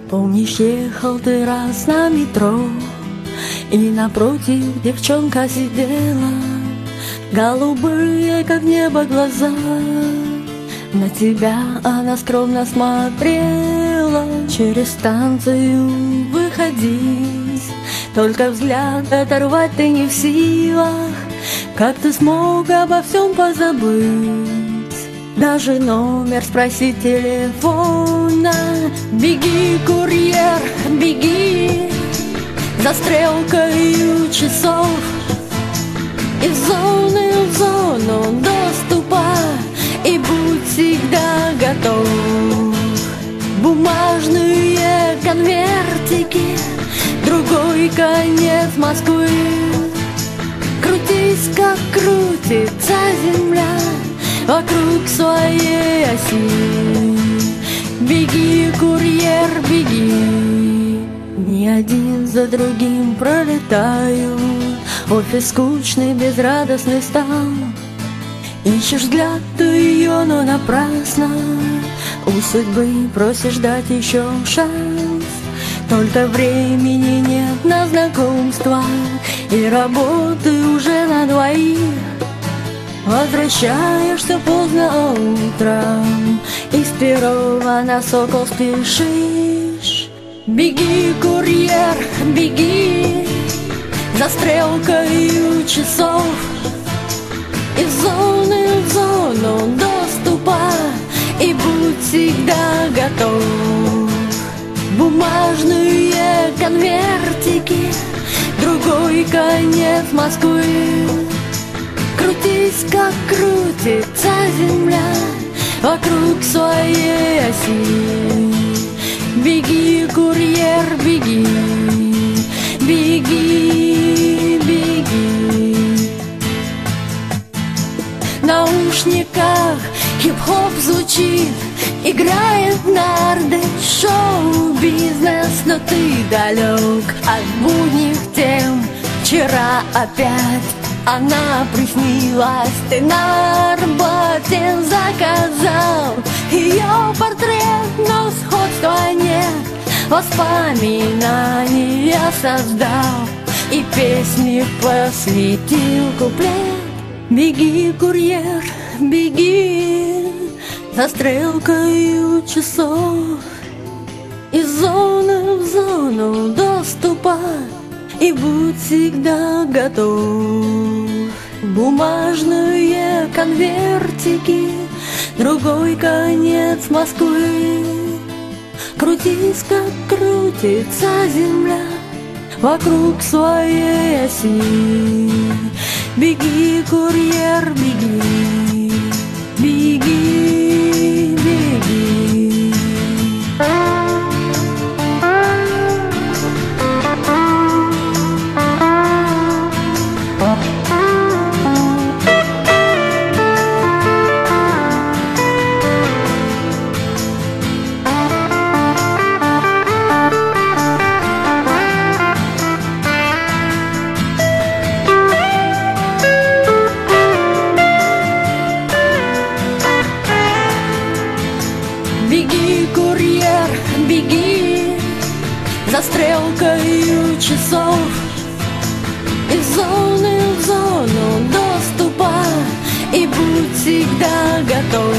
Помнишь, ехал ты раз на метро, и напротив девчонка сидела, голубые, как небо, глаза. На тебя она скромно смотрела. Через станцию выходить, только взгляд оторвать ты не в силах. Как ты смог обо всем позабыть? Даже номер спросить телефона. Беги, курьер, беги, за стрелкой часов. Из зоны в зону доступа, и будь всегда готов. Бумажные конвертики, другой конец Москвы. Крутись, как крутится земля вокруг своей оси. Беги, курьер, беги. Ни один за другим пролетаю. Офис скучный, безрадостный стал. Ищешь взгляд ты ее, но напрасно. У судьбы просишь дать еще шанс. Только времени нет на знакомство, и работы уже на двоих. Возвращаешься поздно утром, и с Перова на Сокол спешишь. Беги, курьер, беги, за стрелкой часов. Из зоны в зону доступа, и будь всегда готов. Бумажные конвертики, другой конец Москвы. Крутись, как крутится земля вокруг своей оси. Беги, курьер, беги, беги, беги. В наушниках хип-хоп звучит, играет нарды, шоу-бизнес, но ты далек от будних тем. Вчера опять она приснилась, ты на работе заказал ее портрет, но сходства нет. Воспоминания создал и песни посвятил куплет. Беги, курьер, беги, за стрелкой часов. Из зоны в зону доступа, и будь всегда готов. Бумажные конвертики, другой конец Москвы. Крутись, как крутится земля вокруг своей оси. Беги, курьер, беги, беги, беги. Беги, курьер, беги, за стрелкой часов. Из зоны в зону доступа, и будь всегда готов.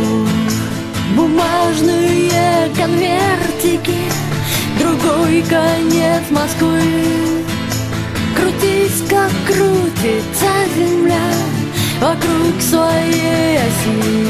Бумажные конвертики, другой конец Москвы. Крутись, как крутится земля вокруг своей оси.